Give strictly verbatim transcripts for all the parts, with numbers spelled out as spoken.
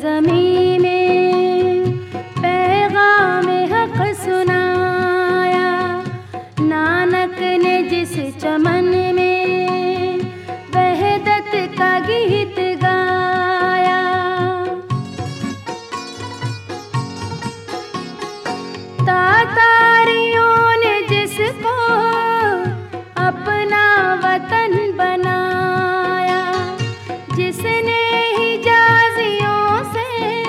सरजमी में पैगाम हक सुनाया, नानक ने जिस चमन में वहदत का गीत गाया। तातारियों ने जिसको अपना वतन बनाया, जिसने हिजाजियों से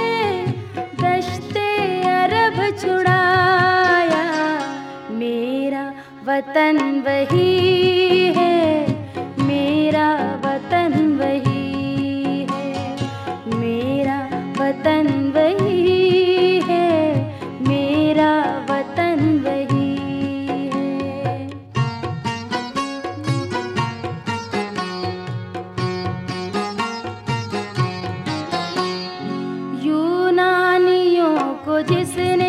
दश्ते अरब छुड़ाया। मेरा वतन वही है, मेरा वतन वही है, मेरा वतन वही है, मेरा वतन वही है। यूनानियों को जिसने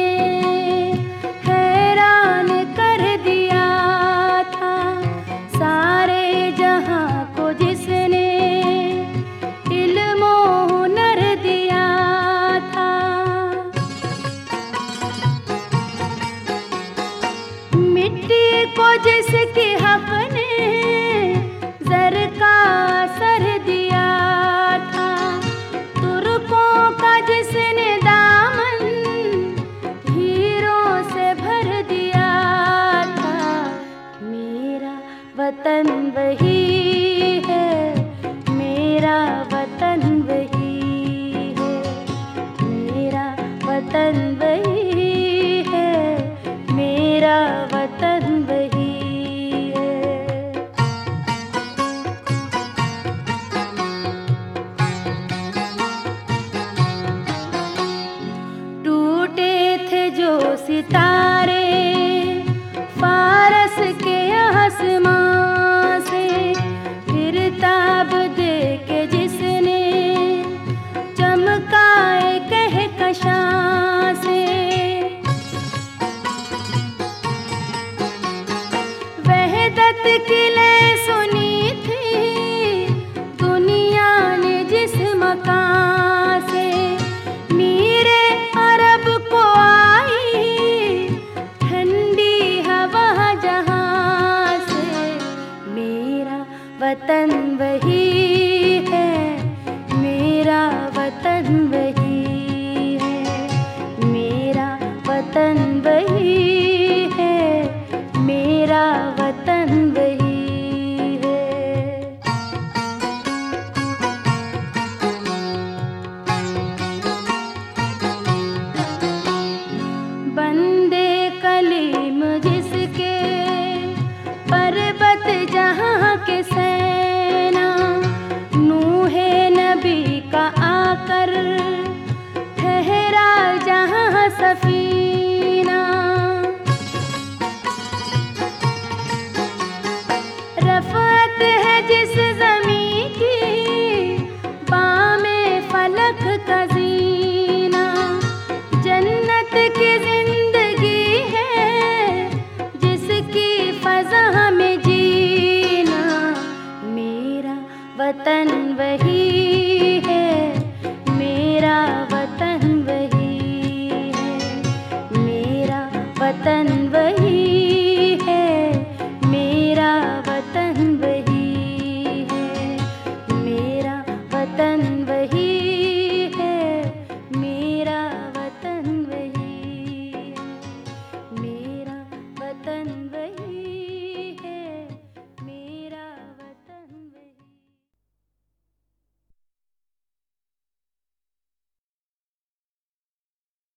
हैरान कर दिया था, सारे जहां को जिसने इल्म और हुनर दिया था। मिट्टी को जिसके हक ने ज़र का सर दिया था, तुर्कों का जिसने दामन हीरों से भर दिया था। मेरा वतन वही है, मेरा वतन वही है, मेरा वतन वही है, मेरा वतन वही है। टूटे थे जो सितारे फारस के आसमां से, फिर ताब दे के जिसने चमकाए कहकशां